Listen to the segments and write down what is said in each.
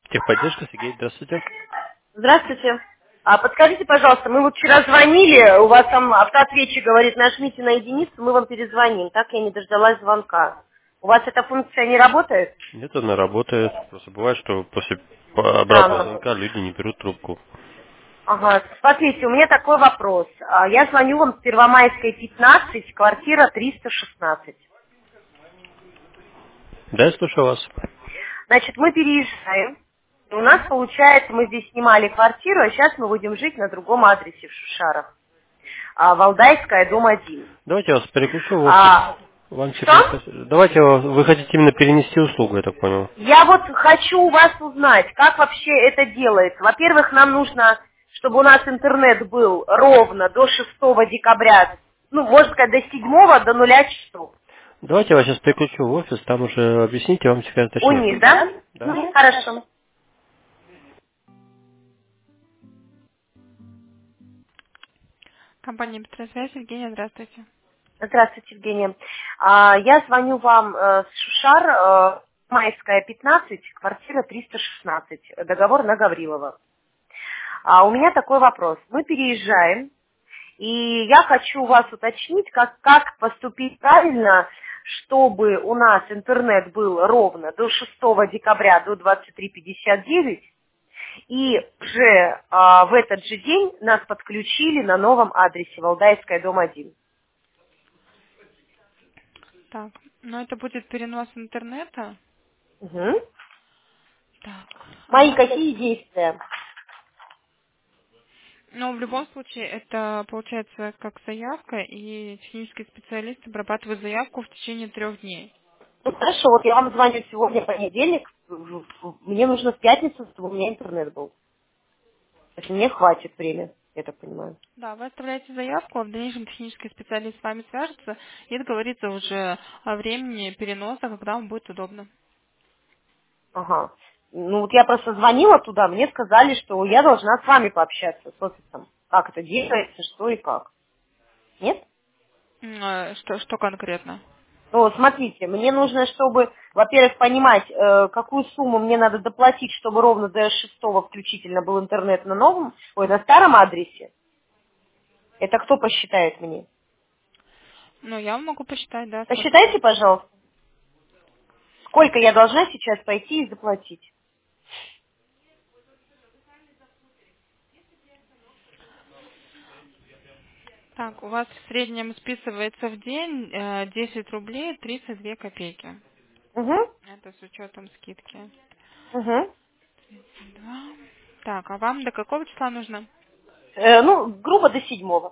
Техподдержка, Сергей, здравствуйте. Здравствуйте. Подскажите, пожалуйста, мы вот вчера звонили, у вас там автоответчик говорит, нажмите на единицу, мы вам перезвоним. Так я не дождалась звонка. У вас эта функция не работает? Нет, она работает. Просто бывает, что после А, обратного ну, звонка люди не берут трубку. ага. Смотрите, у меня такой вопрос. Я звоню вам с Первомайской 15, квартира 316. Да, я слушаю вас. Значит, мы переезжаем. И у нас Мгм. получается, мы здесь снимали квартиру, а сейчас мы будем жить на другом адресе в Шушарах. Валдайская, дом 1. Давайте я вас переключу в офис. А, Вам Сергей что? спасибо. Давайте вы хотите именно перенести услугу, я так понял. Я вот хочу у вас узнать, как вообще это делается. Во-первых, нам нужно, чтобы у нас интернет был ровно до 6 декабря, ну, можно сказать, до 7 до 0 часов. Давайте я вас сейчас переключу в офис, там уже объясните, вам скажут У точнее. них, да? Да? Хорошо. Компания «Быстросвязь», Евгения, здравствуйте. Здравствуйте, Евгения. Я звоню вам с Шушар, Майская, 15, квартира 316, договор на Гаврилова. У меня такой вопрос. Мы переезжаем. И я хочу у вас уточнить, как поступить правильно, чтобы у нас интернет был ровно до 6 декабря до 23:59, и уже в этот же день нас подключили на новом адресе Валдайская, дом 1. Так, но это будет перенос интернета. Мгм. Так, Мои какие действия? но в любом случае это получается как заявка, и технический специалист обрабатывает заявку в течение 3 дней. Ну хорошо, вот я вам звоню сегодня понедельник, мне нужно в пятницу, чтобы у меня интернет был. То есть мне хватит время, я так понимаю. Да, вы оставляете заявку, а в дальнейшем технический специалист с вами свяжется и договорится уже о времени переноса, когда вам будет удобно. Ага. Ну вот я просто звонила туда, мне сказали, что я должна с вами пообщаться, с офисом. Как это делается, что и как. Нет? Что конкретно? Ну вот смотрите, мне нужно, чтобы, во-первых, понимать, какую сумму мне надо доплатить, чтобы ровно до 6 включительно был интернет на новом, на старом адресе. Это кто посчитает мне? Ну, я могу посчитать, да, сколько Посчитайте, будет. пожалуйста, сколько я должна сейчас пойти и заплатить. Так, у вас в среднем списывается в день 10 рублей 32 копейки. Угу, Это с учетом скидки. угу. Да. Так, а вам до какого числа нужно? Ну, грубо до 7.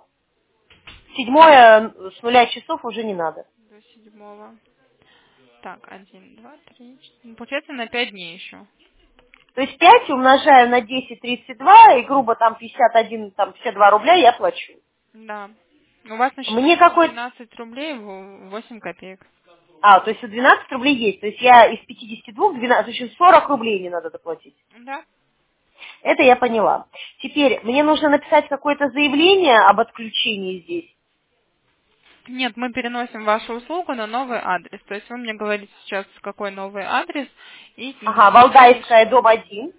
7 с 0 часов уже не надо. До 7. Так, 1, 2, 3, 4. Ну, получается на 5 дней еще. То есть 5 умножаю на 10,32, и грубо там 51, там 52 рубля я плачу. Да. У вас на счету Мне есть какой... 12 рублей 8 копеек. То есть 12 рублей есть. То есть я из 52 12, то есть 40 рублей мне надо доплатить. Да? Это я поняла. Теперь мне нужно написать какое-то заявление об отключении здесь. Нет, мы переносим вашу услугу на новый адрес. То есть вы мне говорите сейчас, какой новый адрес, и Ага, в Валдайская, дальнейшем... дом 1,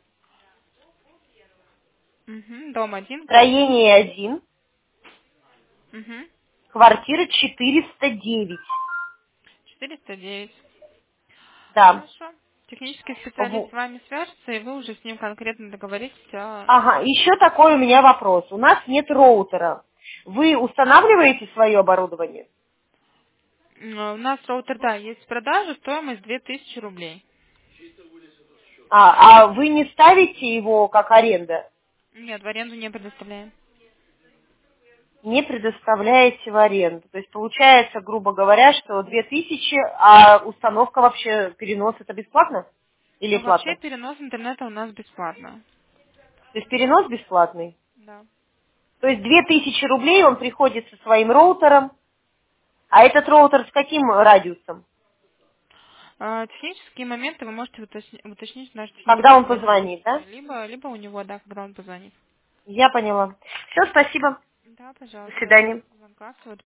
Мгм, дом 1, строение 1, угу, квартира 409. 409. Да. Хорошо. Технический специалист с Во- вами свяжется, и вы уже с ним конкретно договоритесь о... Ага, еще такой у меня вопрос. У нас нет роутера. Вы устанавливаете свое оборудование? У нас роутер, да, есть в продаже, стоимость 2000 рублей. А вы не ставите его как аренда? Нет, в аренду не предоставляем. Не предоставляете в аренду. То есть получается, грубо говоря, что 2000, а установка вообще, перенос это бесплатно или Но вообще платно? перенос интернета у нас бесплатно. То есть перенос бесплатный. Да. То есть 2000 рублей он приходит со своим роутером, а этот роутер с каким радиусом? Технические моменты вы можете уточнить наш Когда технический он позвонит, специалист. да? Либо у него, да, когда он позвонит. Я поняла. Все, спасибо. Да, До пожалуйста, рада свидания. был звонка. Всего